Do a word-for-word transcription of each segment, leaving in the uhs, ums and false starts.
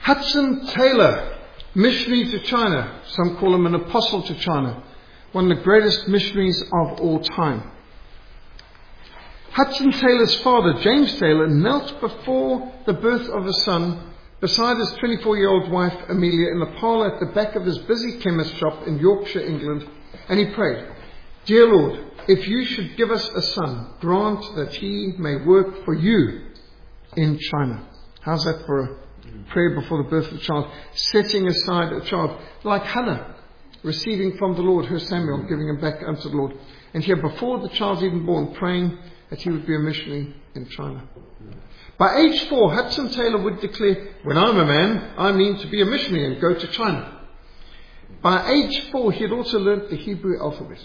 Hudson Taylor, missionary to China. Some call him an apostle to China. One of the greatest missionaries of all time. Hudson Taylor's father, James Taylor, knelt before the birth of his son beside his twenty-four-year-old wife, Amelia, in the parlour at the back of his busy chemist shop in Yorkshire, England, and he prayed, "Dear Lord, if you should give us a son, grant that he may work for you in China." How's that for a prayer before the birth of a child? Setting aside a child, like Hannah, receiving from the Lord her Samuel, giving him back unto the Lord. And here, before the child's even born, praying that he would be a missionary in China. By age four, Hudson Taylor would declare, "When I'm a man, I mean to be a missionary and go to China." By age four, he had also learnt the Hebrew alphabet.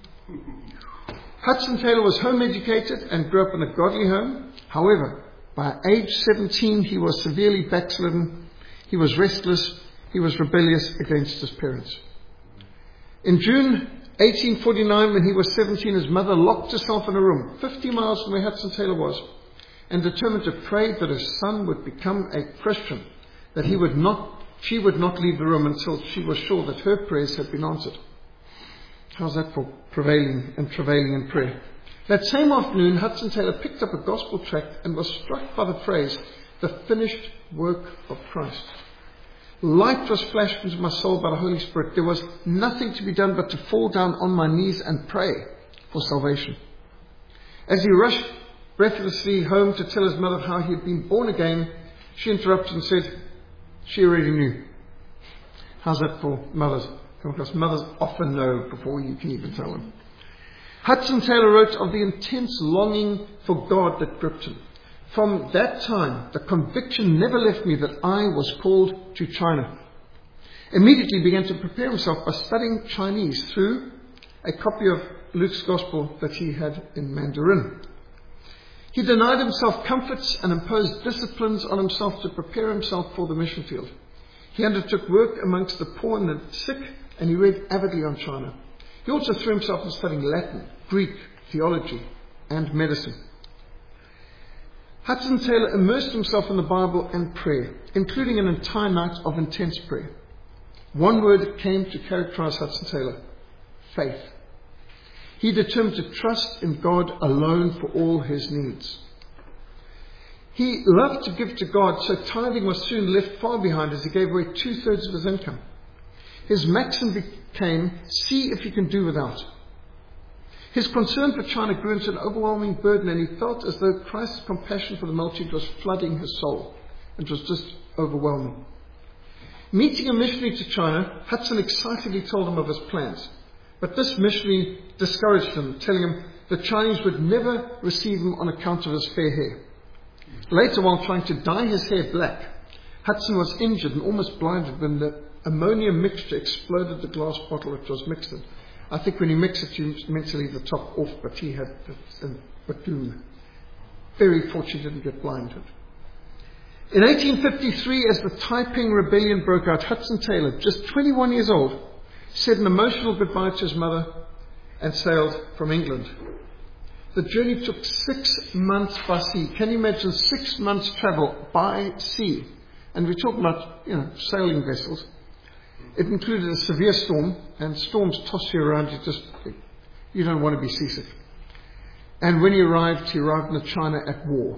Hudson Taylor was home educated and grew up in a godly home. However, by age seventeen, he was severely backslidden. He was restless. He was rebellious against his parents. In June eighteen forty-nine, when he was seventeen, his mother locked herself in a room fifty miles from where Hudson Taylor was and determined to pray that her son would become a Christian, that he would not, she would not leave the room until she was sure that her prayers had been answered. How's that for prevailing and travailing in prayer? That same afternoon, Hudson Taylor picked up a gospel tract and was struck by the phrase, "the finished work of Christ." Light was flashed into my soul by the Holy Spirit. There was nothing to be done but to fall down on my knees and pray for salvation. As he rushed breathlessly home to tell his mother how he had been born again, she interrupted and said she already knew. How's that for mothers? Because mothers often know before you can even tell them. Hudson Taylor wrote of the intense longing for God that gripped him. From that time, the conviction never left me that I was called to China. Immediately began to prepare himself by studying Chinese through a copy of Luke's Gospel that he had in Mandarin. He denied himself comforts and imposed disciplines on himself to prepare himself for the mission field. He undertook work amongst the poor and the sick, and he read avidly on China. He also threw himself into studying Latin, Greek, theology, and medicine. Hudson Taylor immersed himself in the Bible and prayer, including an entire night of intense prayer. One word came to characterize Hudson Taylor: faith. He determined to trust in God alone for all his needs. He loved to give to God, so tithing was soon left far behind as he gave away two-thirds of his income. His maxim became, see if you can do without. His concern for China grew into an overwhelming burden, and he felt as though Christ's compassion for the multitude was flooding his soul. It was just overwhelming. Meeting a missionary to China, Hudson excitedly told him of his plans. But this missionary discouraged him, telling him the Chinese would never receive him on account of his fair hair. Later, while trying to dye his hair black, Hudson was injured and almost blinded when the ammonia mixture exploded the glass bottle it was mixed in. I think when he mixed it, you meant to leave the top off, but he had a batoon. Very fortunate he didn't get blinded. In eighteen fifty-three, as the Taiping Rebellion broke out, Hudson Taylor, just twenty-one years old, said an emotional goodbye to his mother and sailed from England. The journey took six months by sea. Can you imagine six months travel by sea? And we're talking about, you know, sailing vessels. It included a severe storm, and storms toss you around. You just, you don't want to be seasick. And when he arrived, he arrived in China at war.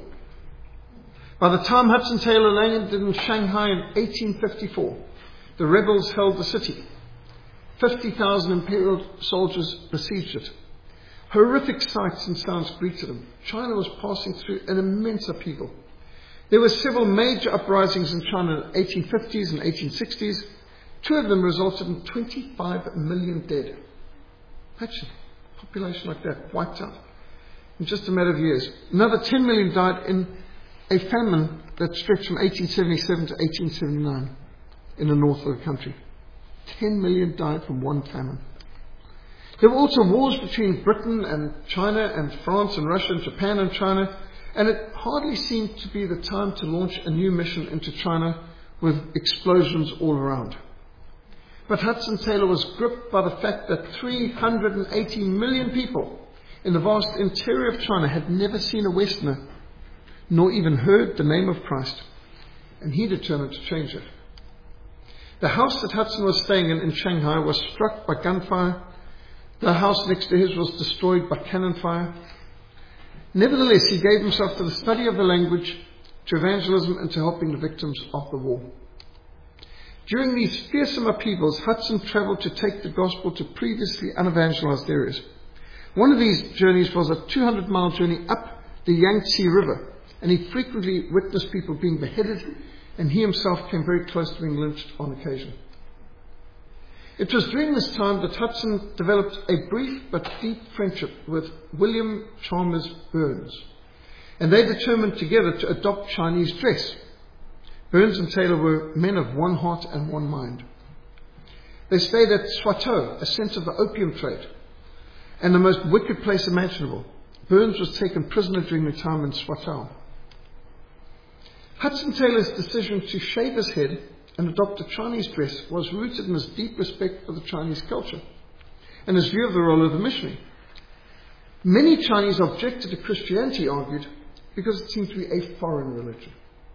By the time Hudson Taylor landed in Shanghai in eighteen fifty-four, the rebels held the city. fifty thousand imperial soldiers besieged it. Horrific sights and sounds greeted him. China was passing through an immense upheaval. There were several major uprisings in China in the eighteen fifties and eighteen sixties. Two of them resulted in twenty-five million dead. Imagine a population like that wiped out in just a matter of years. Another ten million died in a famine that stretched from eighteen seventy-seven to eighteen seventy-nine in the north of the country. ten million died from one famine. There were also wars between Britain and China and France and Russia and Japan and China, and it hardly seemed to be the time to launch a new mission into China with explosions all around. But Hudson Taylor was gripped by the fact that three hundred eighty million people in the vast interior of China had never seen a Westerner, nor even heard the name of Christ. and he determined to change it. The house that Hudson was staying in in Shanghai was struck by gunfire. The house next to his was destroyed by cannon fire. Nevertheless, he gave himself to the study of the language, to evangelism, and to helping the victims of the war. During these fearsome upheavals, Hudson travelled to take the gospel to previously unevangelized areas. One of these journeys was a two hundred mile journey up the Yangtze River, and he frequently witnessed people being beheaded, and he himself came very close to being lynched on occasion. It was during this time that Hudson developed a brief but deep friendship with William Chalmers Burns, and they determined together to adopt Chinese dress. Burns and Taylor were men of one heart and one mind. They stayed at Swatow, a centre of the opium trade, and the most wicked place imaginable. Burns was taken prisoner during the time in Swatow. Hudson Taylor's decision to shave his head and adopt a Chinese dress was rooted in his deep respect for the Chinese culture and his view of the role of the missionary. Many Chinese objected to Christianity, argued, because it seemed to be a foreign religion.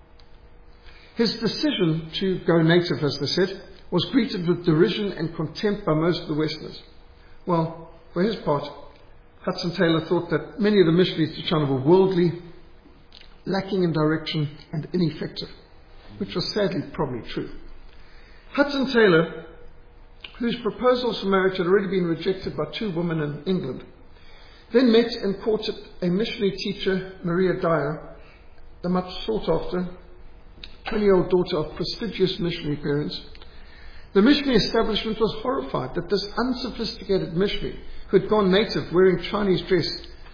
His decision to go native, as they said, was greeted with derision and contempt by most of the Westerners. Well, for his part, Hudson Taylor thought that many of the missionaries to China were worldly, lacking in direction, and ineffective, which was sadly probably true. Hudson Taylor, whose proposals for marriage had already been rejected by two women in England, then met and courted a missionary teacher, Maria Dyer, the much sought after twenty-year-old daughter of prestigious missionary parents. The missionary establishment was horrified that this unsophisticated missionary, who had gone native wearing Chinese dress,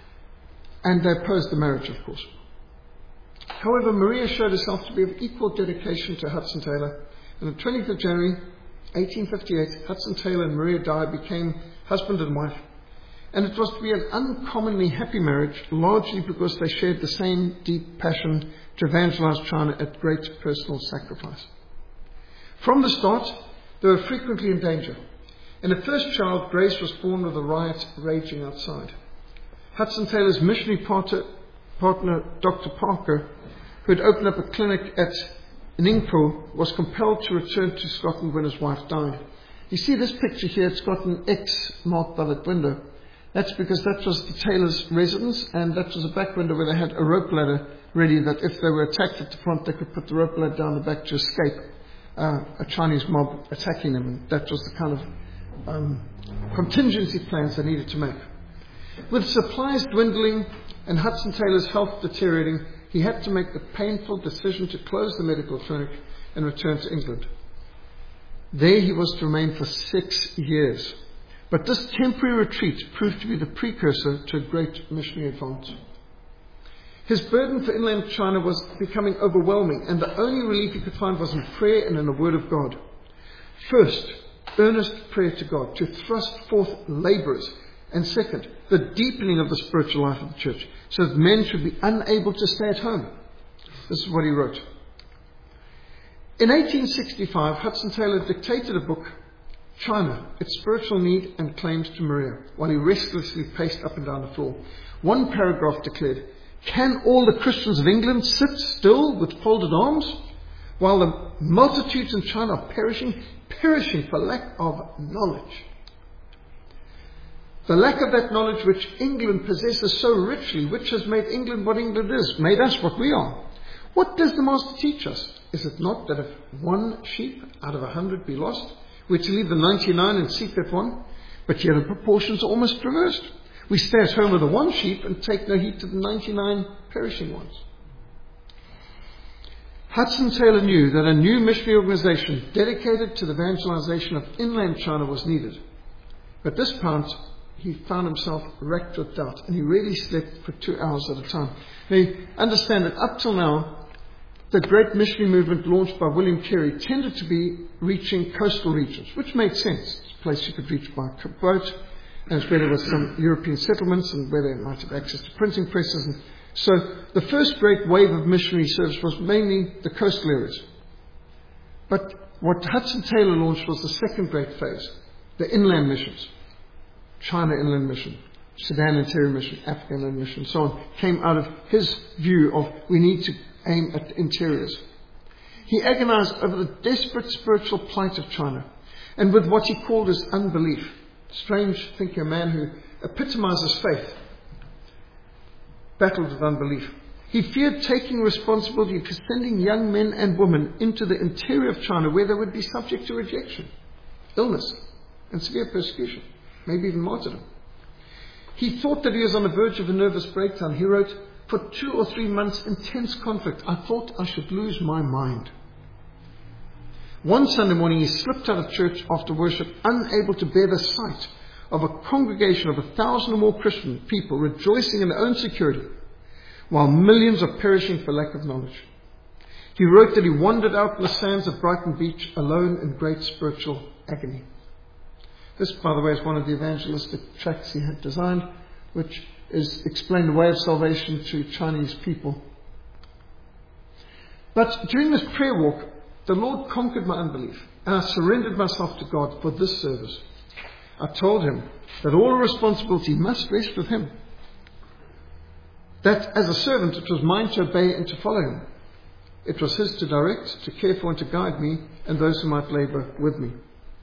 and they opposed the marriage, of course. However, Maria showed herself to be of equal dedication to Hudson Taylor, and on the twentieth of January eighteen fifty-eight, Hudson Taylor and Maria Dyer became husband and wife, and it was to be an uncommonly happy marriage, largely because they shared the same deep passion to evangelize China at great personal sacrifice. From the start, they were frequently in danger, and the first child, Grace, was born with a riot raging outside. Hudson Taylor's missionary partner, partner Doctor Parker, who had opened up a clinic at Ningpo, was compelled to return to Scotland when his wife died. You see this picture here, it's got an X marked by that window. That's because that was the Taylor's residence, and that was a back window where they had a rope ladder ready, that if they were attacked at the front, they could put the rope ladder down the back to escape uh, a Chinese mob attacking them. And that was the kind of um, contingency plans they needed to make. With supplies dwindling and Hudson Taylor's health deteriorating, he had to make the painful decision to close the medical clinic and return to England. There he was to remain for six years. But this temporary retreat proved to be the precursor to a great missionary advance. His burden for inland China was becoming overwhelming, and the only relief he could find was in prayer and in the Word of God. First, earnest prayer to God to thrust forth labourers, and second, the deepening of the spiritual life of the church, so that men should be unable to stay at home. This is what he wrote. In eighteen sixty-five, Hudson Taylor dictated a book, China, Its Spiritual Need and Claims to Maria, while he restlessly paced up and down the floor. One paragraph declared, "Can all the Christians of England sit still with folded arms while the multitudes in China are perishing, perishing for lack of knowledge? The lack of that knowledge which England possesses so richly, which has made England what England is, made us what we are. What does the Master teach us? Is it not that if one sheep out of a hundred be lost, we're to leave the ninety-nine and seek that one? But yet the proportions are almost reversed. We stay at home with the one sheep and take no heed to the ninety-nine perishing ones." Hudson Taylor knew that a new missionary organization dedicated to the evangelization of inland China was needed. But this time, he found himself racked with doubt, and he rarely slept for two hours at a time. Now, you understand that up till now, the great missionary movement launched by William Carey tended to be reaching coastal regions, which made sense. It's a place you could reach by boat, and it's where there was some European settlements and where they might have access to printing presses. And so the first great wave of missionary service was mainly the coastal areas. But what Hudson Taylor launched was the second great phase, the inland missions. China Inland Mission, Sudan Interior Mission, Africa Inland Mission, so on, came out of his view of we need to aim at the interiors. He agonized over the desperate spiritual plight of China and with what he called his unbelief. Strange thinking, a man who epitomizes faith battled with unbelief. He feared taking responsibility for sending young men and women into the interior of China where they would be subject to rejection, illness, and severe persecution, maybe even martyrdom. He thought that he was on the verge of a nervous breakdown. He wrote, "For two or three months, intense conflict. I thought I should lose my mind." One Sunday morning, he slipped out of church after worship, unable to bear the sight of a congregation of a thousand or more Christian people rejoicing in their own security, while millions are perishing for lack of knowledge. He wrote that he wandered out in the sands of Brighton Beach alone in great spiritual agony. This, by the way, is one of the evangelistic tracts he had designed, which is explain the way of salvation to Chinese people. But during this prayer walk, the Lord conquered my unbelief, and I surrendered myself to God for this service. I told him that all responsibility must rest with him. That as a servant, it was mine to obey and to follow him. It was his to direct, to care for, and to guide me and those who might labour with me.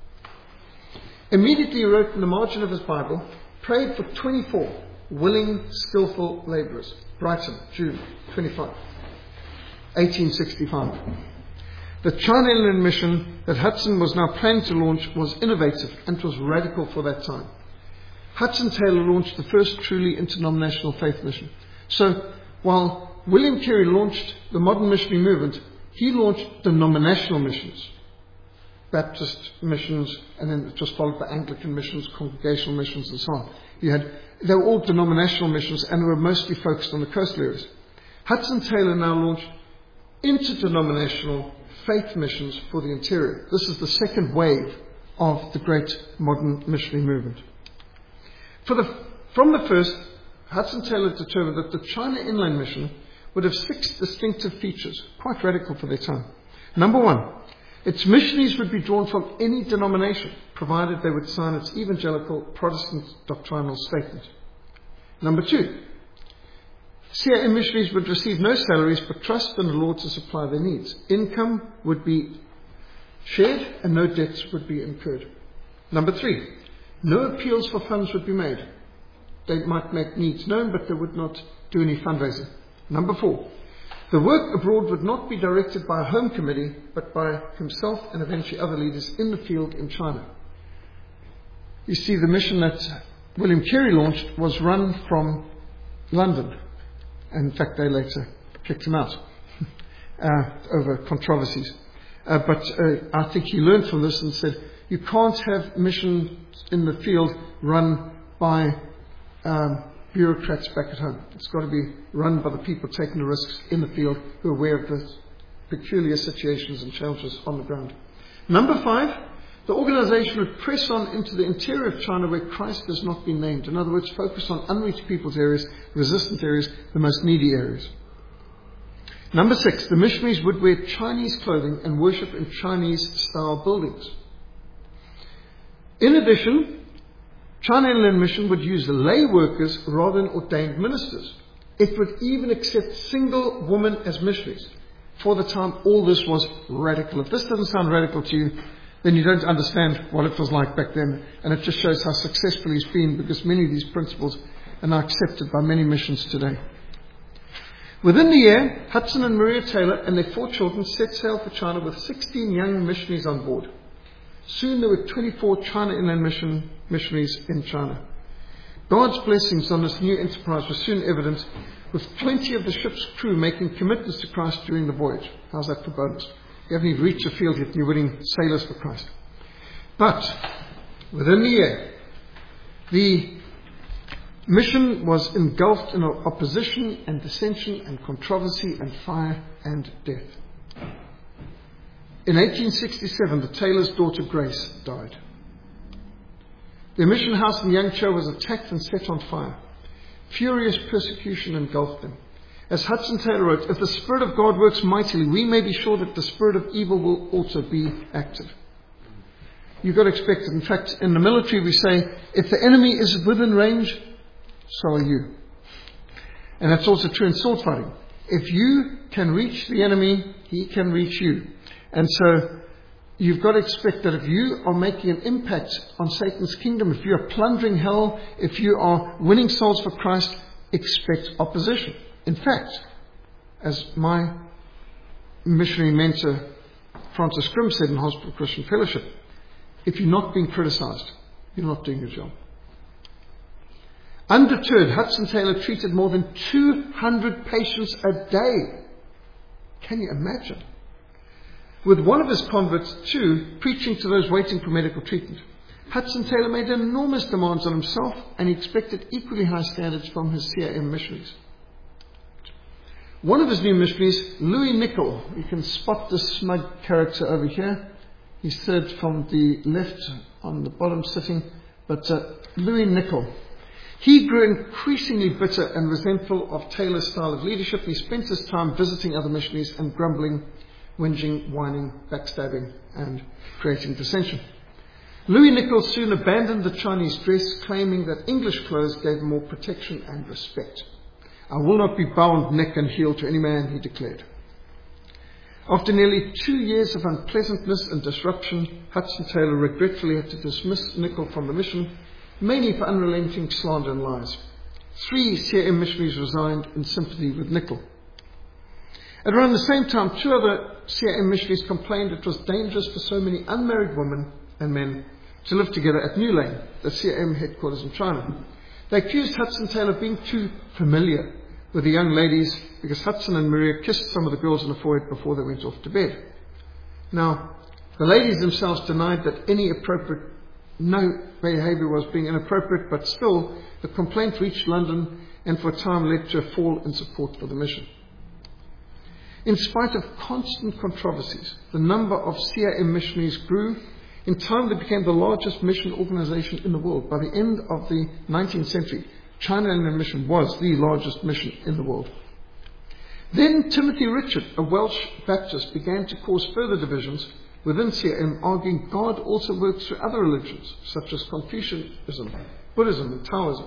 Immediately he wrote in the margin of his Bible, prayed for twenty-four willing, skillful labourers. Brighton, June twenty-fifth, eighteen sixty-five. The China Inland Mission that Hudson was now planning to launch was innovative and it was radical for that time. Hudson Taylor launched the first truly interdenominational faith mission. So, while William Carey launched the modern missionary movement, he launched denominational missions. Baptist missions, and then it was followed by Anglican missions, congregational missions, and so on. You had, they were all denominational missions and were mostly focused on the coastal areas. Hudson Taylor now launched interdenominational faith missions for the interior. This is the second wave of the great modern missionary movement. For the, from the first, Hudson Taylor determined that the China Inland Mission would have six distinctive features, quite radical for their time. Number one, its missionaries would be drawn from any denomination, provided they would sign its evangelical Protestant doctrinal statement. Number two, C I M missionaries would receive no salaries but trust in the Lord to supply their needs. Income would be shared and no debts would be incurred. Number three, no appeals for funds would be made. They might make needs known, but they would not do any fundraising. Number four, the work abroad would not be directed by a home committee, but by himself and eventually other leaders in the field in China. You see, the mission that William Carey launched was run from London. And in fact, they later kicked him out uh, over controversies. Uh, but uh, I think he learned from this and said, you can't have missions in the field run by um, bureaucrats back at home. It's got to be run by the people taking the risks in the field who are aware of the peculiar situations and challenges on the ground. Number five, the organization would press on into the interior of China where Christ has not been named. In other words, focus on unreached people's areas, resistant areas, the most needy areas. Number six, the missionaries would wear Chinese clothing and worship in Chinese-style buildings. In addition, China Inland Mission would use lay workers rather than ordained ministers. It would even accept single women as missionaries. For the time, all this was radical. If this doesn't sound radical to you, then you don't understand what it was like back then. And it just shows how successful he's been, because many of these principles are now accepted by many missions today. Within the year, Hudson and Maria Taylor and their four children set sail for China with sixteen young missionaries on board. Soon there were twenty-four China Inland Mission missionaries in China. God's blessings on this new enterprise were soon evident, with plenty of the ship's crew making commitments to Christ during the voyage. How's that for bonus? You haven't even reached the field yet and you're winning sailors for Christ. But within the year, the mission was engulfed in opposition and dissension and controversy and fire and death. In eighteen sixty-seven, the tailor's daughter Grace died. Their mission house in Yangzhou was attacked and set on fire. Furious persecution engulfed them. As Hudson Taylor wrote, if the Spirit of God works mightily, we may be sure that the spirit of evil will also be active. You've got to expect it. In fact, in the military we say, if the enemy is within range, so are you. And that's also true in sword fighting. If you can reach the enemy, he can reach you. And so you've got to expect that if you are making an impact on Satan's kingdom, if you are plundering hell, if you are winning souls for Christ, expect opposition. In fact, as my missionary mentor Francis Grimm said in Hospital Christian Fellowship, if you're not being criticized, you're not doing your job. Undeterred, Hudson Taylor treated more than two hundred patients a day. Can you imagine? With one of his converts, too, preaching to those waiting for medical treatment, Hudson Taylor made enormous demands on himself, and he expected equally high standards from his C A M missionaries. One of his new missionaries, Louis Nicol, you can spot this smug character over here. He's third from the left on the bottom sitting, but uh, Louis Nicol. He grew increasingly bitter and resentful of Taylor's style of leadership. He spent his time visiting other missionaries and grumbling, whinging, whining, backstabbing, and creating dissension. Louis Nicol soon abandoned the Chinese dress, claiming that English clothes gave him more protection and respect. I will not be bound neck and heel to any man, he declared. After nearly two years of unpleasantness and disruption, Hudson Taylor regretfully had to dismiss Nicol from the mission, mainly for unrelenting slander and lies. Three C A M missionaries resigned in sympathy with Nicol. At around the same time, two other C A M missionaries complained it was dangerous for so many unmarried women and men to live together at New Lane, the C A M headquarters in China. They accused Hudson Taylor of being too familiar with the young ladies because Hudson and Maria kissed some of the girls on the forehead before they went off to bed. Now, the ladies themselves denied that any appropriate, no behaviour was being inappropriate, but still the complaint reached London and for a time led to a fall in support for the mission. In spite of constant controversies, the number of C A M missionaries grew. In time, they became the largest mission organisation in the world. By the end of the nineteenth century, China Inland Mission was the largest mission in the world. Then Timothy Richard, a Welsh Baptist, began to cause further divisions within C A M, arguing God also works through other religions, such as Confucianism, Buddhism, and Taoism.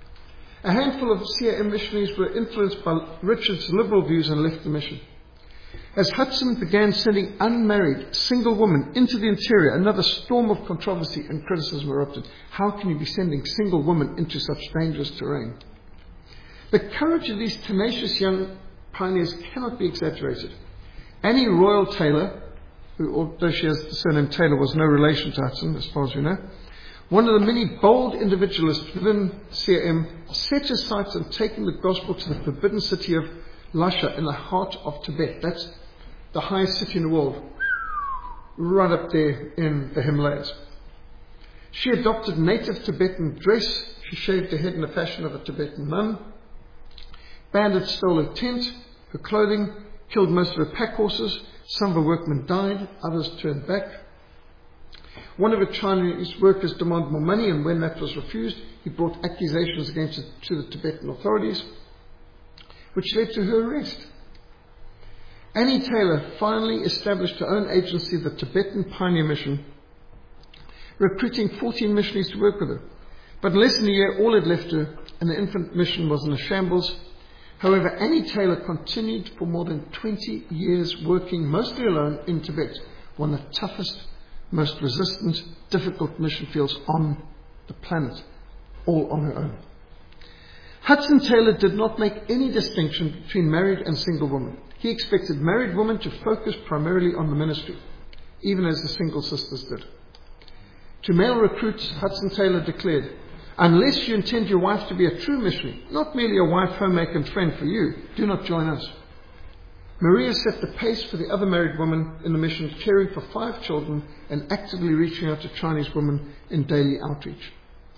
A handful of C A M missionaries were influenced by Richard's liberal views and left the mission. As Hudson began sending unmarried, single women into the interior, another storm of controversy and criticism erupted. How can you be sending single women into such dangerous terrain? The courage of these tenacious young pioneers cannot be exaggerated. Annie Royal Taylor, who, although she has the surname Taylor, was no relation to Hudson, as far as we know, one of the many bold individualists within C A M, set his sights on taking the gospel to the forbidden city of Lhasa in the heart of Tibet. That's the highest city in the world, right up there in the Himalayas. She adopted native Tibetan dress. She shaved her head in the fashion of a Tibetan nun. Bandits stole her tent, her clothing, killed most of her pack horses. Some of her workmen died, others turned back. One of her Chinese workers demanded more money, and when that was refused, he brought accusations against her to the Tibetan authorities, which led to her arrest. Annie Taylor finally established her own agency, the Tibetan Pioneer Mission, recruiting fourteen missionaries to work with her. But in less than a year, all had left her, and the infant mission was in a shambles. However, Annie Taylor continued for more than twenty years, working mostly alone in Tibet, one of the toughest, most resistant, difficult mission fields on the planet, all on her own. Hudson Taylor did not make any distinction between married and single women. He expected married women to focus primarily on the ministry, even as the single sisters did. To male recruits, Hudson Taylor declared, "Unless you intend your wife to be a true missionary, not merely a wife, homemaker, and friend for you, do not join us." Maria set the pace for the other married women in the mission, caring for five children and actively reaching out to Chinese women in daily outreach.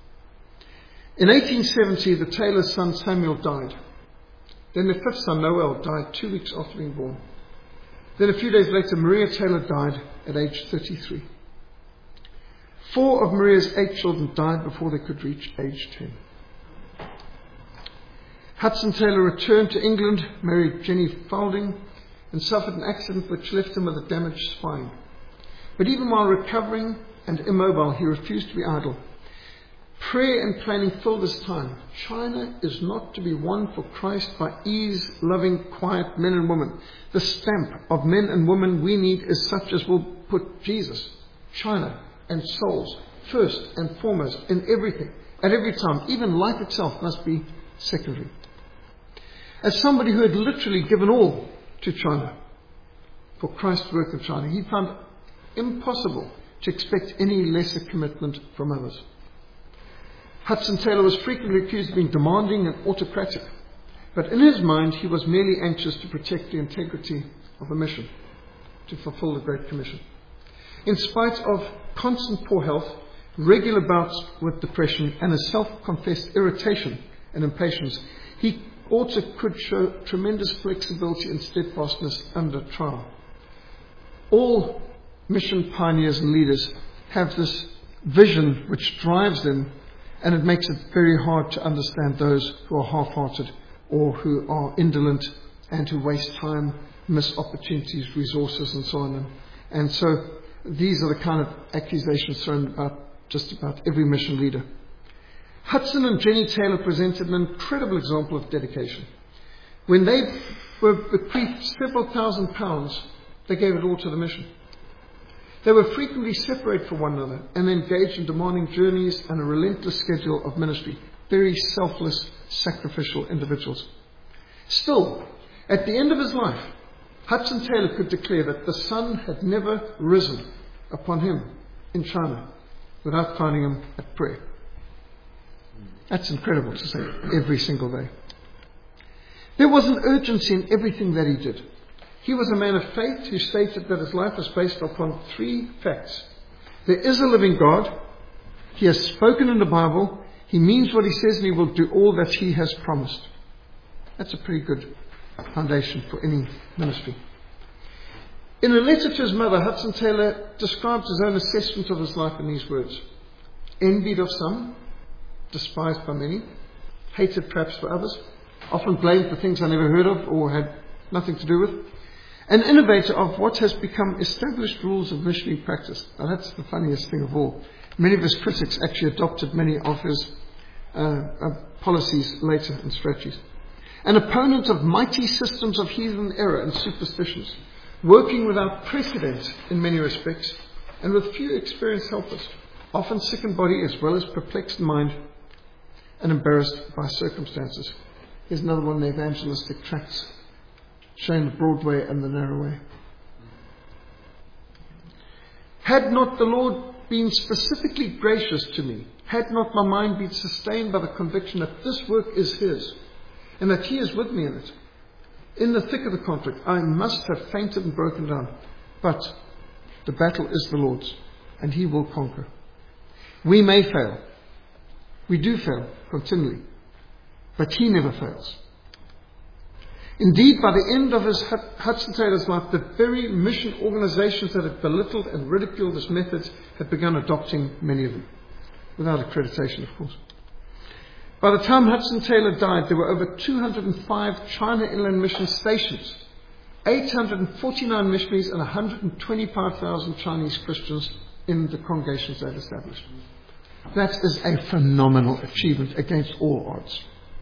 In eighteen seventy, the Taylor's son Samuel died. Then their fifth son, Noel, died two weeks after being born. Then a few days later, Maria Taylor died at age thirty-three. Four of Maria's eight children died before they could reach age ten. Hudson Taylor returned to England, married Jenny Faulding, and suffered an accident which left him with a damaged spine. But even while recovering and immobile, he refused to be idle. prayer and planning filled his time. China is not to be won for Christ by ease-loving, quiet men and women. The stamp of men and women we need is such as will put Jesus, China, and souls first and foremost in everything, at every time. Even life itself must be secondary. As somebody who had literally given all to China for Christ's work in China, he found impossible to expect any lesser commitment from others. Hudson Taylor was frequently accused of being demanding and autocratic, but in his mind he was merely anxious to protect the integrity of the mission, to fulfill the Great Commission. In spite of constant poor health, regular bouts with depression, and a self-confessed irritation and impatience, he also could show tremendous flexibility and steadfastness under trial. All mission pioneers and leaders have this vision which drives them, and it makes it very hard to understand those who are half-hearted or who are indolent and who waste time, miss opportunities, resources, and so on. And so these are the kind of accusations thrown about just about every mission leader. Hudson and Jenny Taylor presented an incredible example of dedication. When they were bequeathed several thousand pounds, they gave it all to the mission. They were frequently separated from one another and engaged in demanding journeys and a relentless schedule of ministry. Very selfless, sacrificial individuals. Still, at the end of his life, Hudson Taylor could declare that the sun had never risen upon him in China without finding him at prayer. That's incredible to say, every single day. There was an urgency in everything that he did. He was a man of faith who stated that his life was based upon three facts. There is a living God. He has spoken in the Bible. He means what he says, and he will do all that he has promised. That's a pretty good foundation for any ministry. In a letter to his mother, Hudson Taylor describes his own assessment of his life in these words. Envied of some, despised by many, hated perhaps by others, often blamed for things I never heard of or had nothing to do with. An innovator of what has become established rules of missionary practice. Now that's the funniest thing of all. Many of his critics actually adopted many of his uh, uh, policies later and strategies. An opponent of mighty systems of heathen error and superstitions, working without precedent in many respects, and with few experienced helpers, often sick in body as well as perplexed in mind and embarrassed by circumstances. Here's another one of the evangelistic tracts, showing the broad way and the narrow way. Had not the Lord been specifically gracious to me, had not my mind been sustained by the conviction that this work is His, and that He is with me in it, in the thick of the conflict, I must have fainted and broken down. But the battle is the Lord's, and He will conquer. We may fail. We do fail continually, but He never fails. Indeed, by the end of his Hudson Taylor's life, the very mission organizations that had belittled and ridiculed his methods had begun adopting many of them, without accreditation, of course. By the time Hudson Taylor died, there were over two hundred five China Inland Mission stations, eight hundred forty-nine missionaries, and one hundred twenty-five thousand Chinese Christians in the congregations they had established. That is a phenomenal achievement against all odds.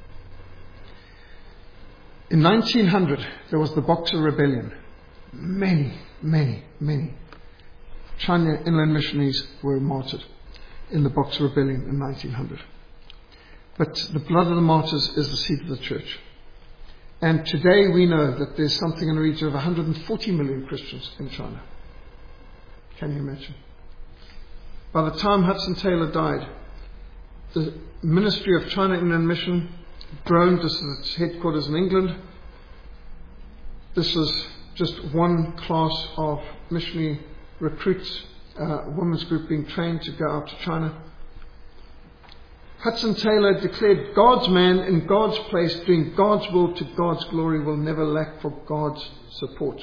In nineteen hundred, there was the Boxer Rebellion. Many, many, many China Inland missionaries were martyred in the Boxer Rebellion in nineteen hundred. But the blood of the martyrs is the seed of the church. And today we know that there's something in the region of one hundred forty million Christians in China. Can you imagine? By the time Hudson Taylor died, the Ministry of China Inland Mission grown. This is its headquarters in England. This is just one class of missionary recruits, uh, a women's group being trained to go out to China. Hudson Taylor declared, God's man in God's place, doing God's will to God's glory, will never lack for God's support.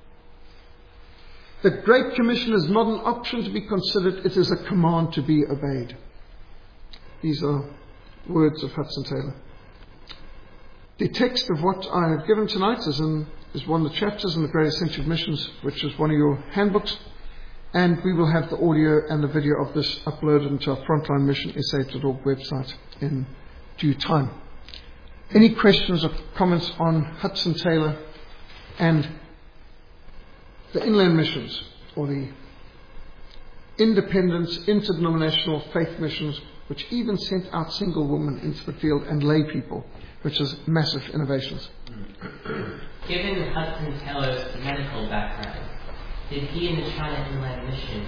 The Great Commission is not an option to be considered, it is a command to be obeyed. These are words of Hudson Taylor. The text of what I have given tonight is, in, is one of the chapters in the Great Essential Missions, which is one of your handbooks. And we will have the audio and the video of this uploaded into our Frontline Mission S A dot org website in due time. Any questions or comments on Hudson Taylor and the inland missions, or the independent, interdenominational faith missions, which even sent out single women into the field and lay people, which is massive innovations. Given Hudson Taylor's medical background, did he and the China Inland Mission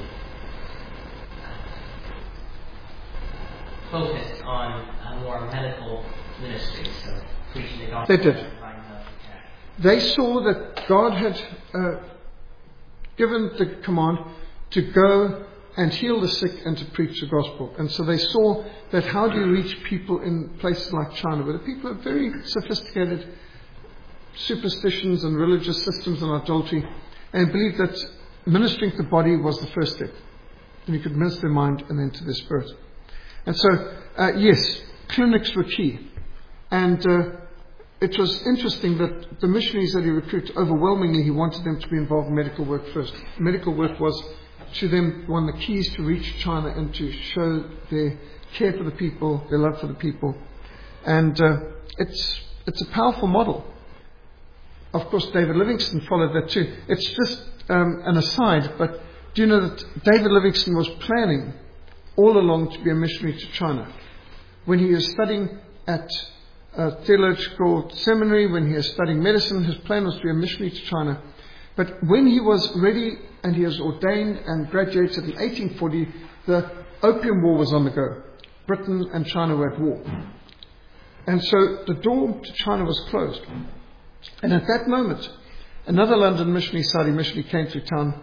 focus on a more medical ministry, so preaching the gospel? They did. They saw that God had uh, given the command to go and heal the sick and to preach the gospel. And so they saw that how do you reach people in places like China, where the people have very sophisticated superstitions and religious systems and idolatry, and believed that ministering to the body was the first step. And you could minister their mind and then to their spirit. And so, uh, yes, clinics were key. And uh, it was interesting that the missionaries that he recruited, overwhelmingly he wanted them to be involved in medical work first. Medical work was to them one of the keys to reach China and to show their care for the people, their love for the people. And uh, it's it's a powerful model. Of course, David Livingstone followed that too. It's just um, an aside, but do you know that David Livingstone was planning all along to be a missionary to China? When he was studying at a theological seminary, when he was studying medicine, his plan was to be a missionary to China. But when he was ready and he was ordained and graduated in eighteen forty, the Opium War was on the go. Britain and China were at war. And so the door to China was closed. And at that moment, another London missionary, Saudi missionary, came through town,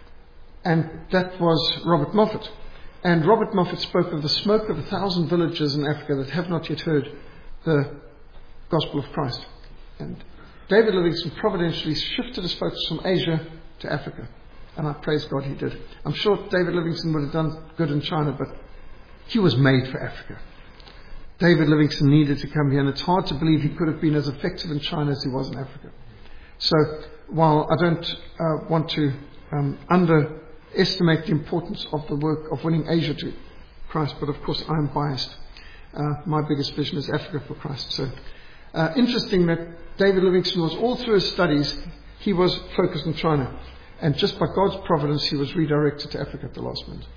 and that was Robert Moffat. And Robert Moffat spoke of the smoke of a thousand villages in Africa that have not yet heard the gospel of Christ. And David Livingstone providentially shifted his focus from Asia to Africa. And I praise God he did. I'm sure David Livingstone would have done good in China, but he was made for Africa. David Livingstone needed to come here, and it's hard to believe he could have been as effective in China as he was in Africa. So while I don't uh, want to um, underestimate the importance of the work of winning Asia to Christ, but of course I'm biased. Uh, my biggest vision is Africa for Christ. So uh, interesting that David Livingstone was, all through his studies, he was focused on China. And just by God's providence, he was redirected to Africa at the last minute.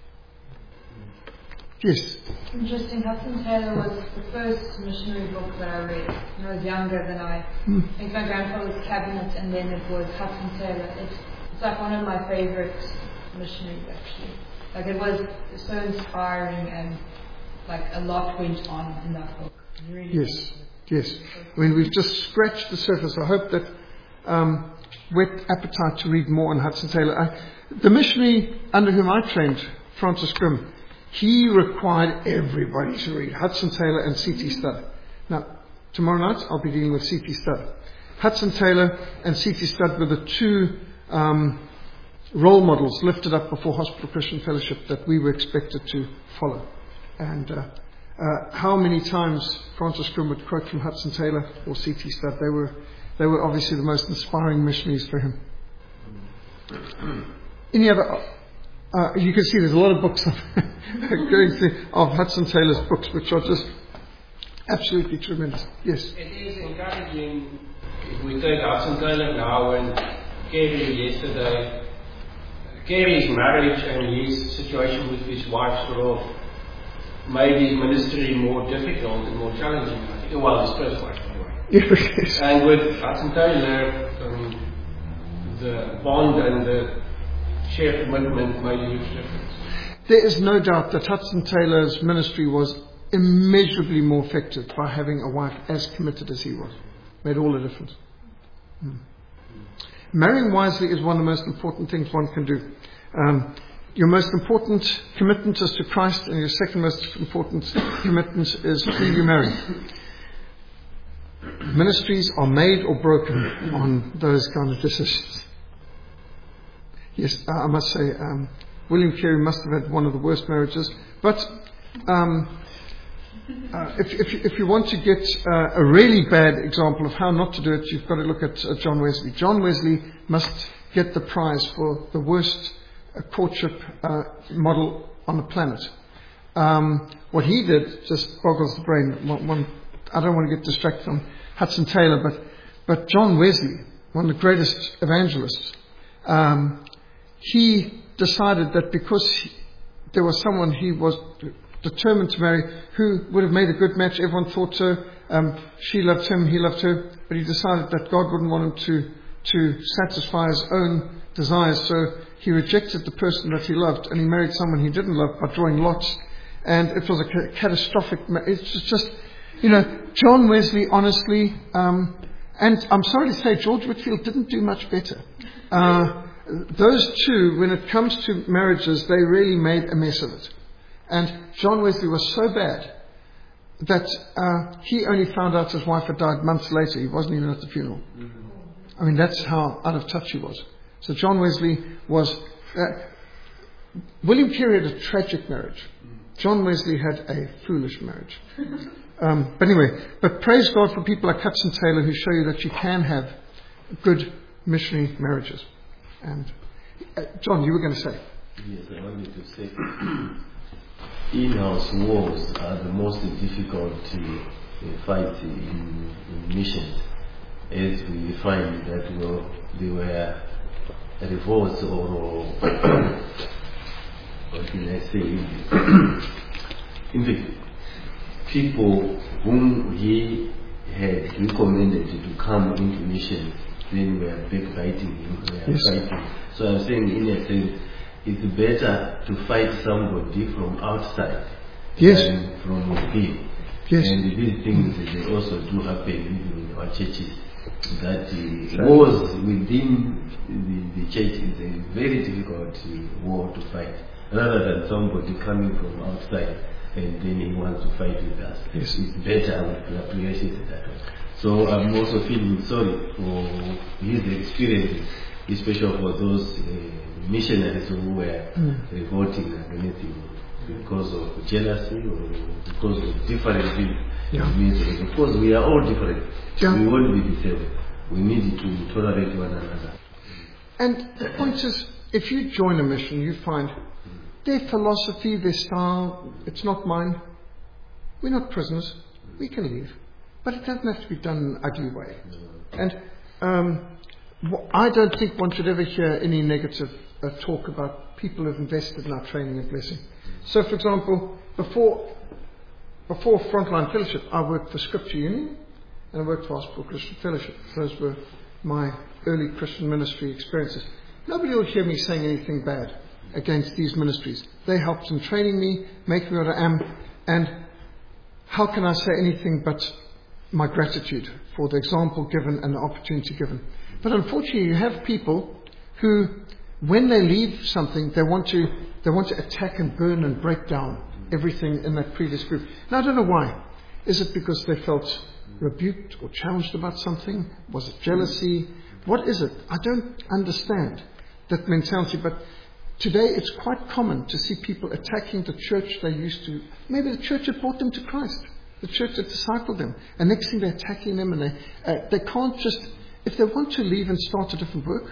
Yes. Interesting. Hudson Taylor was the first missionary book that I read when I was younger than I. Mm. I think my grandfather's Cabinet, and then it was Hudson Taylor. It's, it's like one of my favourite missionaries, actually. Like, it was so inspiring, and like a lot went on in that book. Really yes. Yes. I mean, we've just scratched the surface. I hope that um, whet appetite to read more on Hudson Taylor. I, the missionary under whom I trained, Francis Grimm, he required everybody to read Hudson Taylor and C T Studd. Now, tomorrow night I'll be dealing with C T Studd. Hudson Taylor and C T Studd were the two um, role models lifted up before Hospital Christian Fellowship that we were expected to follow. And uh, uh, how many times Francis Grimm would quote from Hudson Taylor or C T Studd? They were, they were obviously the most inspiring missionaries for him. Any other... Uh, you can see there's a lot of books going through of Hudson Taylor's books, which are just absolutely tremendous. Yes. It is encouraging. If we take Hudson Taylor now and Kerry yesterday, Kerry's marriage and his situation with his wife sort of made his ministry more difficult and more challenging. I think, well, his first wife anyway. Yes. And with Hudson Taylor, um, the bond and the shared commitment made a huge difference. There is no doubt that Hudson Taylor's ministry was immeasurably more effective by having a wife as committed as he was. Made all the difference. Hmm. Marrying wisely is one of the most important things one can do. Um, your most important commitment is to Christ, and your second most important commitment is who you marry. Ministries are made or broken on those kind of decisions. Yes, I must say, um, William Carey must have had one of the worst marriages. But um, uh, if, if, if you want to get uh, a really bad example of how not to do it, you've got to look at uh, John Wesley. John Wesley must get the prize for the worst a courtship uh, model on the planet. Um, what he did just boggles the brain. One, one, I don't want to get distracted from Hudson Taylor, but, but John Wesley, one of the greatest evangelists, um, he decided that because he, there was someone he was determined to marry who would have made a good match, everyone thought so, um, she loved him, he loved her, but he decided that God wouldn't want him to, to satisfy his own desires, so he rejected the person that he loved and he married someone he didn't love by drawing lots, and it was a ca- catastrophic ma- it's just, you know, John Wesley, honestly, um, and I'm sorry to say George Whitefield didn't do much better. Uh, those two, when it comes to marriages, they really made a mess of it. And John Wesley was so bad that uh, he only found out his wife had died months later. He wasn't even at the funeral. Mm-hmm. I mean, that's how out of touch he was. So John Wesley was... Uh, William Carey had a tragic marriage. John Wesley had a foolish marriage. Um, but anyway, but praise God for people like Hudson Taylor who show you that you can have good missionary marriages. And uh, John, you were going to say? Yes, I wanted to say in-house wars are the most difficult uh, fight in, in missions, as we find that well, they were revolts or what can I say? In fact, people whom he had recommended to come into missions, then were backbiting him, were yes. fighting. So I'm saying, in a sense, it's better to fight somebody from outside yes. than from within. Yes. And these things they also do happen even in our churches. That uh, wars within the, the church is a very difficult uh, war to fight, rather than somebody coming from outside and then he wants to fight with us. Yes. It's better, I would appreciate it that way. So I'm also feeling sorry for his experiences, especially for those uh, missionaries who were mm. revolting against him because of jealousy or because of different things. Yeah. Means, because we are all different. Yeah. We won't be the same. We need to tolerate one another. And the point is, if you join a mission, you find their philosophy, their style, it's not mine. We're not prisoners. We can leave. But it doesn't have to be done in an ugly way. And um, I don't think one should ever hear any negative uh, talk about people who've invested in our training and blessing. So, for example, before before Frontline Fellowship, I worked for Scripture Union and I worked for Hospital Christian Fellowship. Those were my early Christian ministry experiences. Nobody will hear me saying anything bad against these ministries. They helped in training me, making me what I am, and how can I say anything but my gratitude for the example given and the opportunity given. But unfortunately, you have people who, when they leave something, they want to they want to attack and burn and break down everything in that previous group. Now, I don't know why. Is it because they felt rebuked or challenged about something? Was it jealousy? What is it? I don't understand that mentality, but today it's quite common to see people attacking the church they used to. Maybe the church had brought them to Christ. The church had discipled them. And next thing they're attacking them, and they uh, they can't just, if they want to leave and start a different work,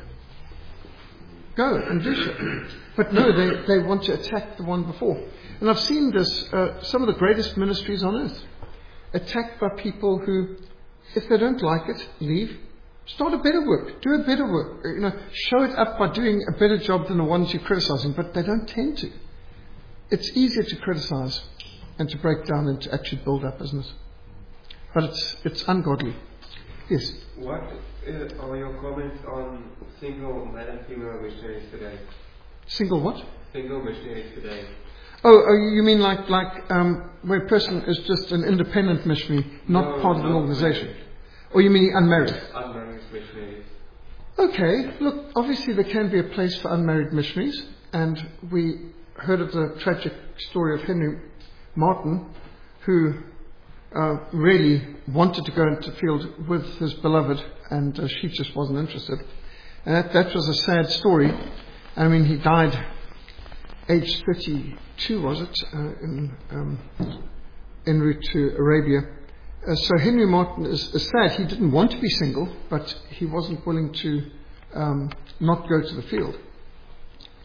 go and do so. But no, they, they want to attack the one before. And I've seen this, uh, some of the greatest ministries on earth, attacked by people who, if they don't like it, leave. Start a better work. Do a better work. You know, show it up by doing a better job than the ones you're criticizing, but they don't tend to. It's easier to criticize and to break down than to actually build up, isn't it? But it's it's ungodly. Yes. What uh, are your comments on single male and female missionaries today? Single what? Single missionaries today. Oh, oh you mean like like um, where a person is just an independent missionary, not no, part of an not organization? married. Or you mean unmarried? Unmarried missionaries. Okay, look, obviously there can be a place for unmarried missionaries, and we heard of the tragic story of Henry Martin, who uh, really wanted to go into the field with his beloved, and uh, she just wasn't interested. And that, that was a sad story. I mean, he died age thirty-two, was it, uh, in, um, en route to Arabia. Uh, so Henry Martin is, is sad. He didn't want to be single, but he wasn't willing to um, not go to the field.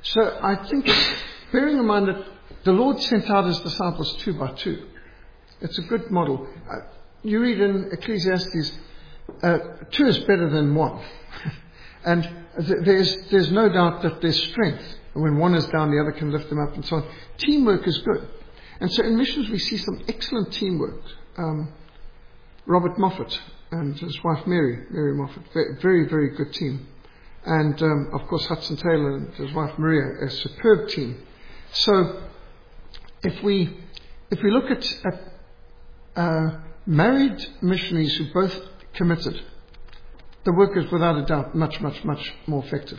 So I think, bearing in mind that the Lord sent out his disciples two by two, it's a good model. Uh, you read in Ecclesiastes, uh, two is better than one. And th- there's, there's no doubt that there's strength. When one is down, the other can lift them up and so on. Teamwork is good. And so in missions we see some excellent teamwork. Um, Robert Moffat and his wife Mary, Mary Moffat, very, very, very good team. And um, of course Hudson Taylor and his wife Maria, a superb team. So if we if we look at, at uh, married missionaries who both committed, the work is without a doubt much, much, much more effective.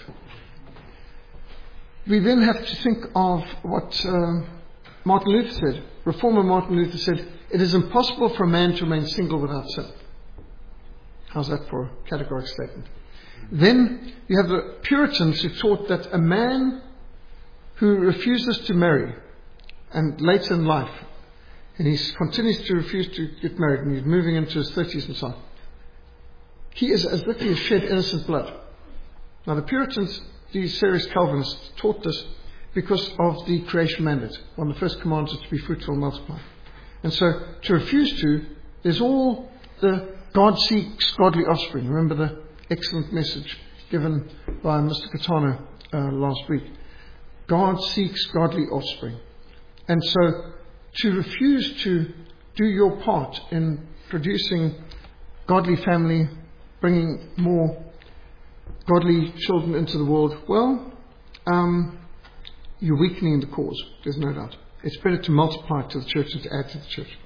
We then have to think of what uh, Martin Luther said. Reformer Martin Luther said, "It is impossible for a man to remain single without sin." How's that for a categorical statement? Then you have the Puritans who taught that a man who refuses to marry, and later in life, and he continues to refuse to get married, and he's moving into his thirties and so on, he is as if he has shed innocent blood. Now the Puritans, these serious Calvinists, taught this because of the creation mandate. One of the first commands is to be fruitful and multiply. And so to refuse to, there's all the God seeks godly offspring. Remember the excellent message given by Mister Catano uh, last week. God seeks godly offspring. And so to refuse to do your part in producing godly family, bringing more godly children into the world, well, um, you're weakening the cause, there's no doubt. It's better to multiply to the church than to add to the church.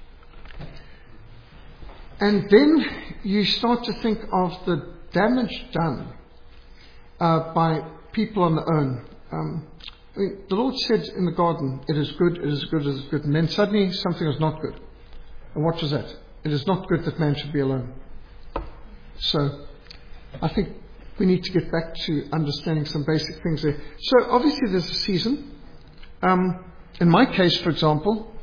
And then you start to think of the damage done uh, by people on their own. Um, I mean, the Lord said in the garden, "It is good, it is good, it is good." And then suddenly something was not good. And what was that? It is not good that man should be alone. So I think we need to get back to understanding some basic things there. So obviously there's a season. Um, in my case, for example,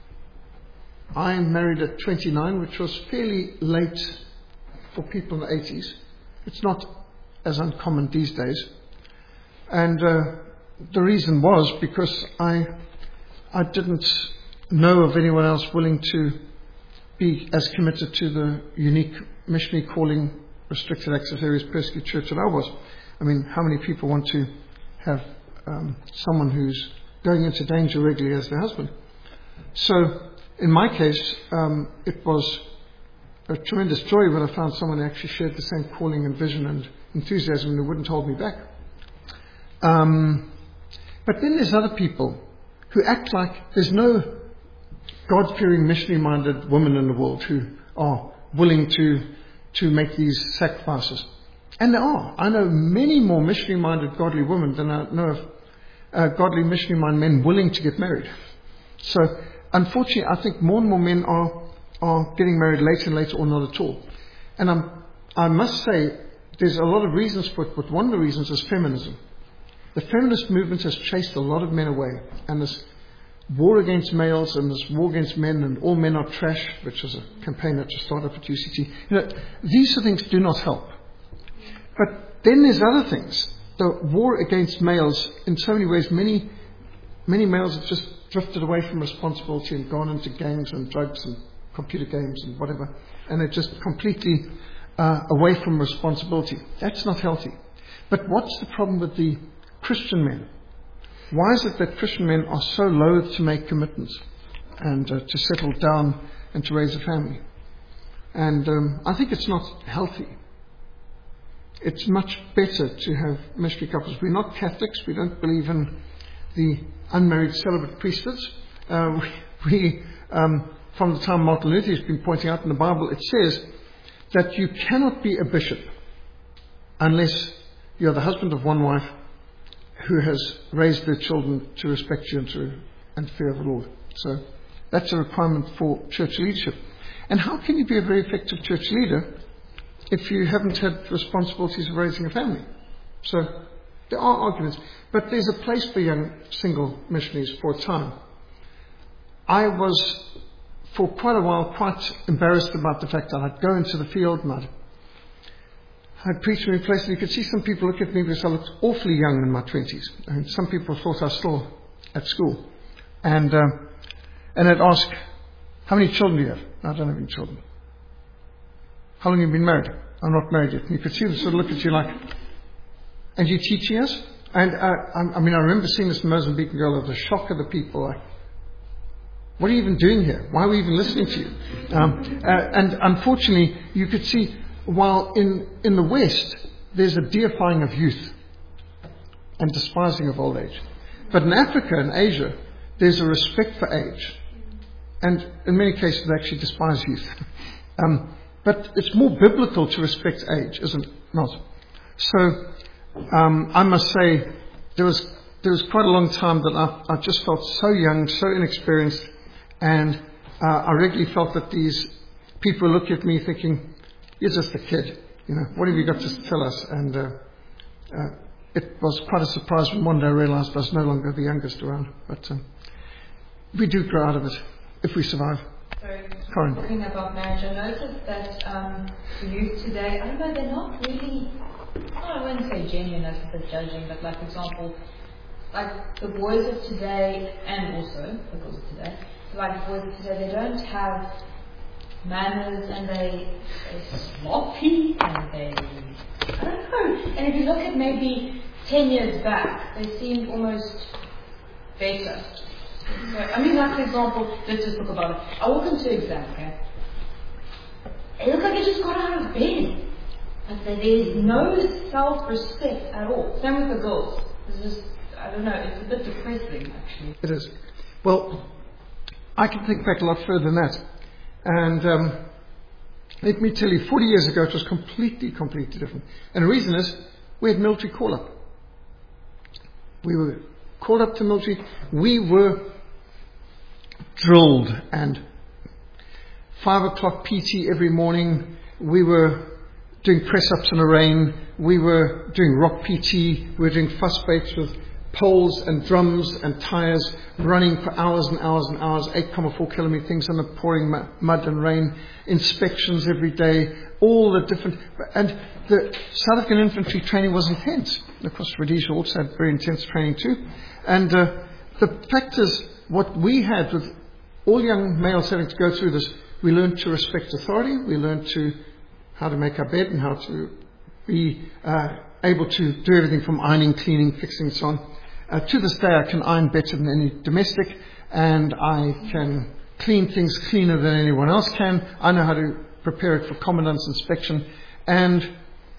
I am married at twenty-nine, which was fairly late for people in the eighties. It's not as uncommon these days. And uh, the reason was because I I didn't know of anyone else willing to be as committed to the unique missionary calling, restricted access areas, persecuted church that I was. I mean, how many people want to have um, someone who's going into danger regularly as their husband? So in my case, um, it was a tremendous joy when I found someone who actually shared the same calling and vision and enthusiasm and wouldn't hold me back. Um, but then there's other people who act like there's no God-fearing, missionary-minded women in the world who are willing to to make these sacrifices. And there are. I know many more missionary-minded godly women than I know of uh, godly missionary-minded men willing to get married. So, unfortunately, I think more and more men are are getting married later and later or not at all. And I'm, I must say, there's a lot of reasons for it, but one of the reasons is feminism. The feminist movement has chased a lot of men away. And this war against males and this war against men and all men are trash, which is a campaign that just started up at U C T. You know, these things do not help. But then there's other things. The war against males, in so many ways, many, many males have just drifted away from responsibility and gone into gangs and drugs and computer games and whatever. And they're just completely uh, away from responsibility. That's not healthy. But what's the problem with the Christian men? Why is it that Christian men are so loath to make commitments and uh, to settle down and to raise a family? And um, I think it's not healthy. It's much better to have missionary couples. We're not Catholics. We don't believe in the unmarried celibate priesthoods. Uh, we, we um, from the time Martin Luther has been pointing out in the Bible, it says that you cannot be a bishop unless you're the husband of one wife who has raised their children to respect you and to and fear of the Lord. So that's a requirement for church leadership. And how can you be a very effective church leader if you haven't had responsibilities of raising a family? So there are arguments. But there's a place for young single missionaries for a time. I was, for quite a while, quite embarrassed about the fact that I'd go into the field and I'd I'd preached in many places. You could see some people look at me because I looked awfully young in my twenties. And some people thought I was still at school. And, uh, and I'd ask, how many children do you have? I don't have any children. How long have you been married? I'm not married yet. And you could see them sort of look at you like, and you're teaching us? And uh, I, I mean, I remember seeing this Mozambican girl, the shock of the people, like, what are you even doing here? Why are we even listening to you? Um, uh, and unfortunately, you could see, while in, in the West, there's a deifying of youth and despising of old age. But in Africa and Asia, there's a respect for age. And in many cases, they actually despise youth. um, but it's more biblical to respect age, isn't it? Not. So, um, I must say, there was there was quite a long time that I, I just felt so young, so inexperienced, and uh, I regularly felt that these people look at me thinking, you're just a kid, you know, what have you got to tell us? And uh, uh, it was quite a surprise when one day I realized I was no longer the youngest around. But um, we do grow out of it if we survive. Sorry, Corin. talking about marriage, I noticed that um, the youth today, I don't know, they're not really, I wouldn't say genuine as a bit judging, but like, for example, like the boys of today, and also the girls of today, like the boys of today, they don't have manners, and they, they're sloppy, and they, I don't know. And if you look at maybe ten years back, they seemed almost better. So, I mean, like for example, let's just talk about it. I walk into exam, okay? It looks like I just got out of bed. But there's no self-respect at all. Same with the girls. It's just, I don't know, it's a bit depressing, actually. It is. Well, I can think back a lot further than that. And um, let me tell you, forty years ago, it was completely, completely different. And the reason is, we had military call-up. We were called up to military. We were drilled, and five o'clock P T every morning. We were doing press-ups in the rain. We were doing rock P T. We were doing fuss baits with poles and drums and tyres, running for hours and hours and hours, eight point four kilometre things in the pouring mud and rain, inspections every day, all the different... And the South African infantry training was intense. Of course, Rhodesia also had very intense training too. And uh, the fact is, what we had with all young males having to go through this, we learned to respect authority, we learned to how to make our bed and how to be uh, able to do everything from ironing, cleaning, fixing and so on. Uh, to this day, I can iron better than any domestic, and I can clean things cleaner than anyone else can. I know how to prepare it for commandant's inspection, and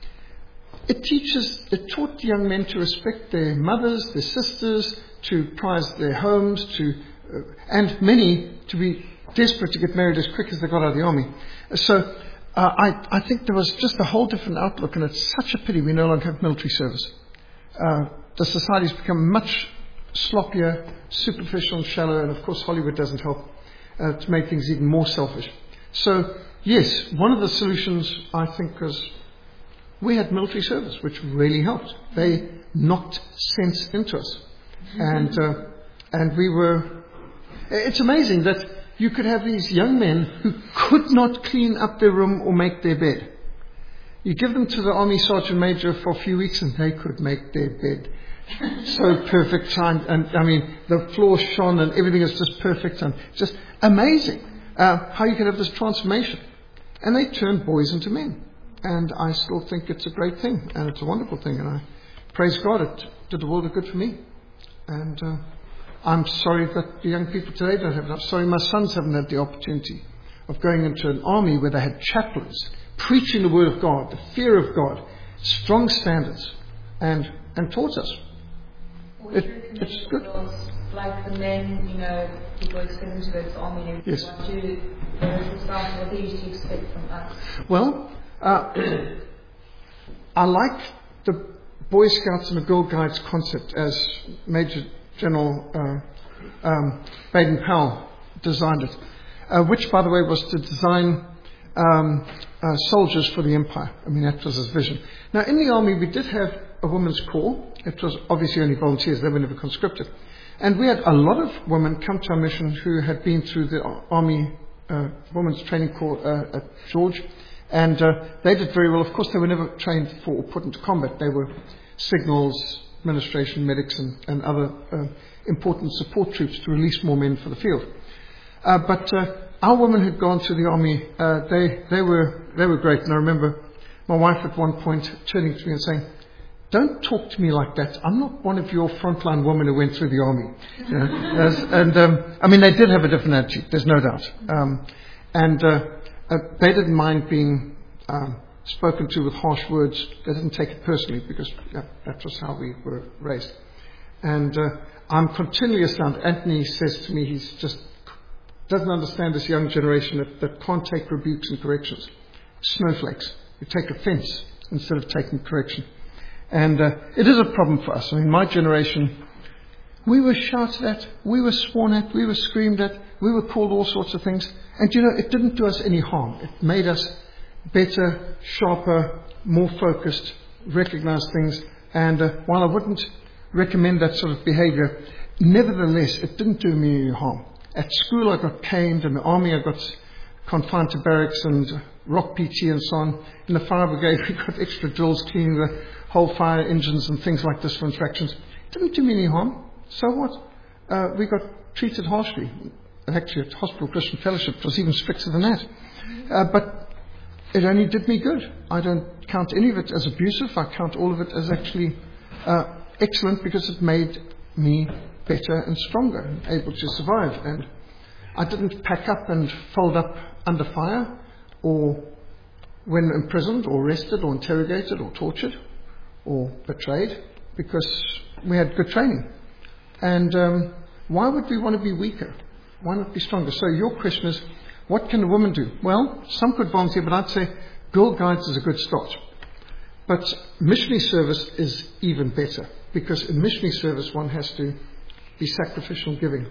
it teaches, it taught the young men to respect their mothers, their sisters, to prize their homes, to uh, and many to be desperate to get married as quick as they got out of the army. So uh, I, I think there was just a whole different outlook, and it's such a pity we no longer have military service. Uh, the society's become much sloppier, superficial and shallow, and of course Hollywood doesn't help uh, to make things even more selfish. So yes, one of the solutions I think was we had military service, which really helped. They knocked sense into us. And uh, and we were... It's amazing that you could have these young men who could not clean up their room or make their bed. You give them to the Army Sergeant Major for a few weeks and they could make their bed. So perfect. And, and I mean, the floor shone and everything is just perfect and just amazing uh, how you can have this transformation. And they turned boys into men. And I still think it's a great thing, and it's a wonderful thing, and I praise God, it did the world of good for me. And uh, I'm sorry that the young people today don't have it. I'm sorry my sons haven't had the opportunity of going into an army where they had chaplains preaching the word of God, the fear of God, strong standards, and and taught us. It, it's good. Like the men, you know, people expect them to go to the army and everything. Yes. What do the society, what they used to expect from us? Well, uh, I like the Boy Scouts and the Girl Guides concept as Major General uh, um, Baden-Powell designed it, uh, which, by the way, was to design um, uh, soldiers for the Empire. I mean, that was his vision. Now, in the Army, we did have a women's corps. It was obviously only volunteers. They were never conscripted. And we had a lot of women come to our mission who had been through the Army uh, Women's Training Corps uh, at George. And uh, they did very well. Of course, they were never trained for or put into combat. They were signals, administration, medics, and, and other uh, important support troops to release more men for the field. Uh, but uh, our women who'd gone to the army, uh, they, they, were, they were great. And I remember my wife at one point turning to me and saying, "Don't talk to me like that. I'm not one of your frontline women who went through the army." You know, as, and um, I mean, they did have a different attitude, there's no doubt. Um, and uh, uh, they didn't mind being um, spoken to with harsh words. They didn't take it personally because yeah, that was how we were raised. And uh, I'm continually astounded. Anthony says to me, he's just doesn't understand this young generation that, that can't take rebukes and corrections. Snowflakes who take offense instead of taking correction. And uh, it is a problem for us. I mean, my generation, we were shouted at, we were sworn at, we were screamed at, we were called all sorts of things. And, you know, it didn't do us any harm. It made us better, sharper, more focused, recognize things. And uh, while I wouldn't recommend that sort of behavior, nevertheless, it didn't do me any harm. At school, I got caned. In the army, I got confined to barracks and rock P T and so on. In the fire brigade, we got extra drills cleaning the whole fire engines and things like this for infractions. It didn't do me any harm. So what? Uh, we got treated harshly. Actually, at Hospital Christian Fellowship, it was even stricter than that. Uh, but it only did me good. I don't count any of it as abusive. I count all of it as actually uh, excellent because it made me better and stronger and able to survive. And I didn't pack up and fold up under fire or when imprisoned or arrested or interrogated or tortured or betrayed because we had good training. And um, why would we want to be weaker? Why not be stronger? So your question is, what can a woman do? Well, some could volunteer, but I'd say Girl Guides is a good start. But missionary service is even better because in missionary service one has to be sacrificial giving.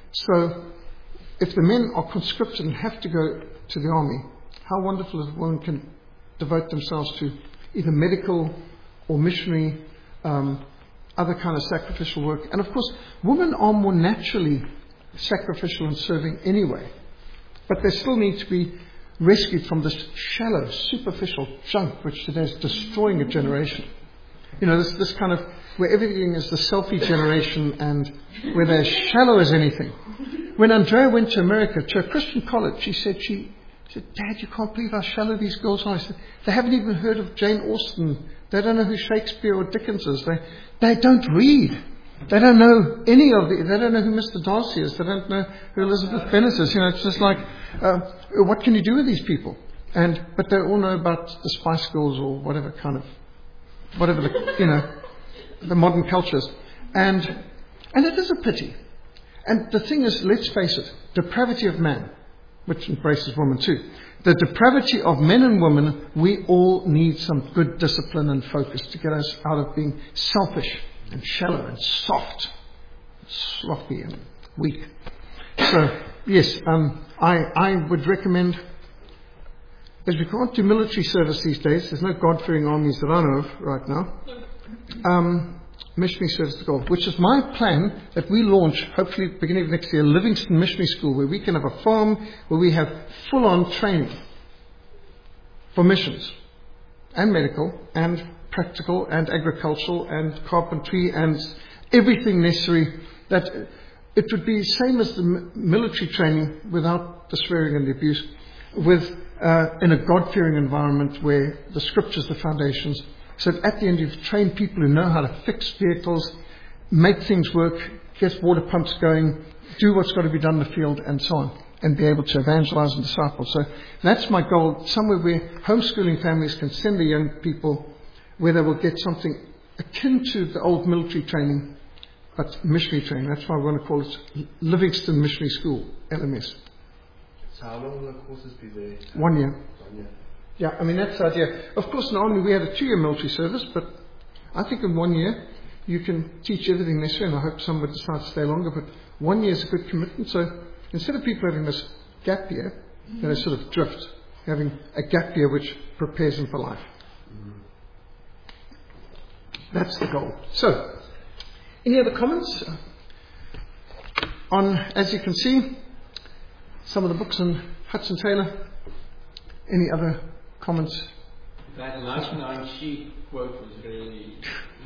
So if the men are conscripted and have to go to the army, how wonderful if a woman can devote themselves to either medical or missionary, um, other kind of sacrificial work. And of course, women are more naturally sacrificial and serving anyway. But they still need to be rescued from this shallow, superficial junk which today is destroying a generation. You know, this, this kind of, where everything is the selfie generation and where they're as shallow as anything. When Andrea went to America, to a Christian college, she said, she said, "Dad, you can't believe how shallow these girls are." I said, "They haven't even heard of Jane Austen. They don't know who Shakespeare or Dickens is. They, they don't read. They don't know any of the, they don't know who Mister Darcy is. They don't know who Elizabeth Bennet is." You know, it's just like, uh, what can you do with these people? And, but they all know about the Spice Girls or whatever kind of, whatever the, you know, the modern cultures. And, and it is a pity. And the thing is, let's face it, depravity of man, which embraces woman too. The depravity of men and women, we all need some good discipline and focus to get us out of being selfish and shallow and soft, and sloppy and weak. So, yes, um, I, I would recommend, as we can't do military service these days, there's no God-fearing armies that I know of right now, um, missionary service to God, which is my plan that we launch, hopefully beginning of next year, Livingston Missionary School, where we can have a farm, where we have full-on training for missions and medical and practical and agricultural and carpentry and everything necessary. That it would be the same as the military training without the swearing and the abuse, with uh, in a God-fearing environment where the scriptures, the foundations. So that at the end you've trained people who know how to fix vehicles, make things work, get water pumps going, do what's got to be done in the field and so on, and be able to evangelize and disciple. So that's my goal, somewhere where homeschooling families can send their young people where they will get something akin to the old military training, but missionary training. That's why we want to call it Livingston Missionary School, L M S. So how long will the courses be there? One year. One year. Yeah, I mean, that's the idea. Of course, in the Army we had a two-year military service, but I think in one year you can teach everything necessary, and I hope some would decide to stay longer, but one year is a good commitment. So instead of people having this gap year, you know, sort of drift, having a gap year which prepares them for life. That's the goal. So, any other comments on, as you can see, some of the books in Hudson Taylor? Any other comments? That ninety-nine sheep quote was really,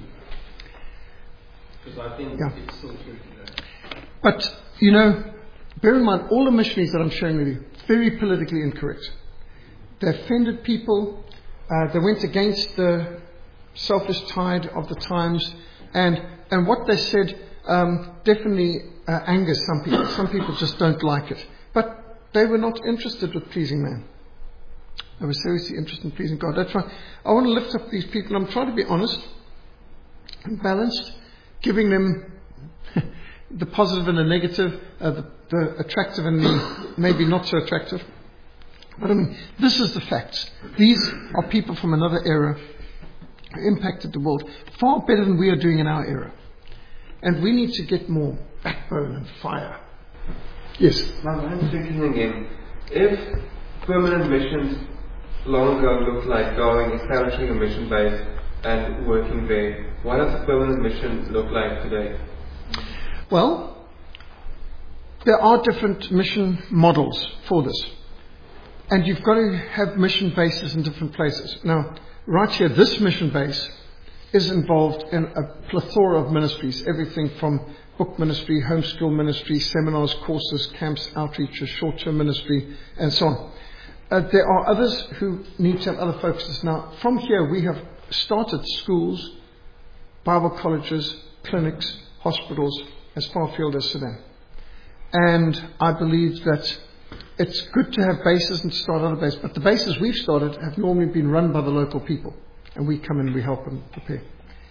because I think Yeah. it's still true today. But, you know, bear in mind, all the missionaries that I'm sharing with you, very politically incorrect. They offended people. Uh, they went against the selfish tide of the times. And, and what they said um, definitely uh, angers some people. Some people just don't like it. But they were not interested with pleasing man. They were seriously interested in pleasing God. That's why I want to lift up these people. I'm trying to be honest and balanced, giving them the positive and the negative, uh, the, the attractive and the maybe not so attractive. But I mean, this is the facts. These are people from another era who impacted the world far better than we are doing in our era. And we need to get more backbone and fire. Yes? Now I'm thinking again, if permanent missions long ago looked like going, establishing a mission base and working there, what does a permanent mission look like today? Well, there are different mission models for this. And you've got to have mission bases in different places. Now, right here, this mission base is involved in a plethora of ministries, everything from book ministry, homeschool ministry, seminars, courses, camps, outreaches, short-term ministry, and so on. Uh, there are others who need to have other focuses. Now, from here, we have started schools, Bible colleges, clinics, hospitals, as far afield as Sudan. And I believe that it's good to have bases and start other bases, but the bases we've started have normally been run by the local people, and we come in and we help them prepare.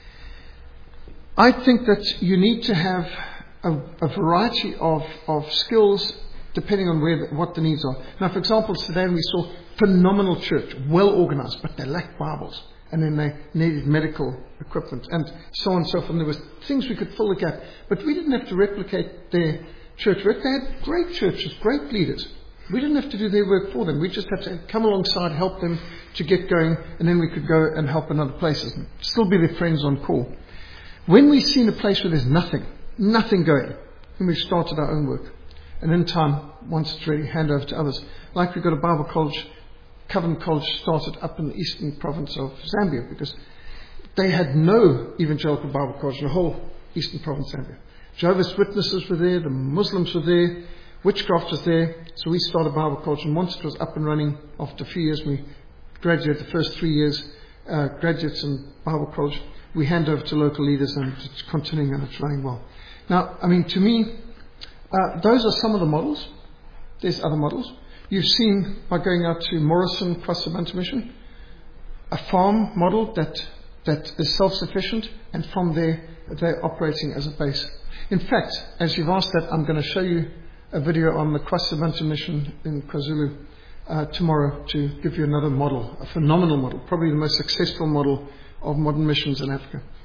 I think that you need to have a, a variety of, of skills depending on where the, what the needs are. Now, for example, Sudan we saw phenomenal church, well organized, but they lacked Bibles, and then they needed medical equipment, and so on and so forth. And there was things we could fill the gap, but we didn't have to replicate their church work. They had great churches, great leaders. We didn't have to do their work for them. We just had to come alongside, help them to get going, and then we could go and help in other places and still be their friends on call. When we've seen a place where there's nothing, nothing going, then we've started our own work. And in time, once it's ready, hand over to others. Like we've got a Bible college, Covenant College started up in the eastern province of Zambia, because they had no evangelical Bible college in the whole eastern province of Zambia. Jehovah's Witnesses were there, the Muslims were there, witchcraft was there, so we started Bible college, and once it was up and running, after a few years, we graduated the first three years, uh, graduates in Bible college, we hand over to local leaders, and it's continuing and it's running well. Now, I mean, to me, uh, those are some of the models. There's other models. You've seen, by going out to Morrison, Kwasabanta Mission, a farm model that, that is self-sufficient, and from there, they're operating as a base. In fact, as you've asked that, I'm going to show you a video on the Kwasabanta Mission in KwaZulu uh, tomorrow to give you another model, a phenomenal model, probably the most successful model of modern missions in Africa.